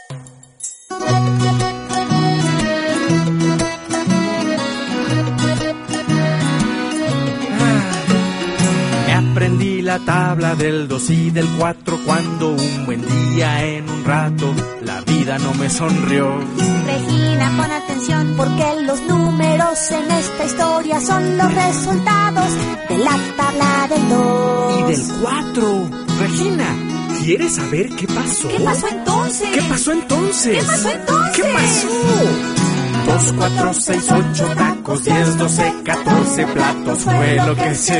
Aprendí la tabla del 2 y del 4 cuando un buen día en un rato la vida no me sonrió. Regina, pon atención, porque los números en esta historia son los resultados de la tabla del 2 y del 4. Regina, ¿quieres saber qué pasó? ¿Qué pasó entonces? ¿Qué pasó entonces? ¿Qué pasó entonces? ¿Qué pasó? 2, 4, 6, 8 tacos, 10, 12, 14 platos fue lo que se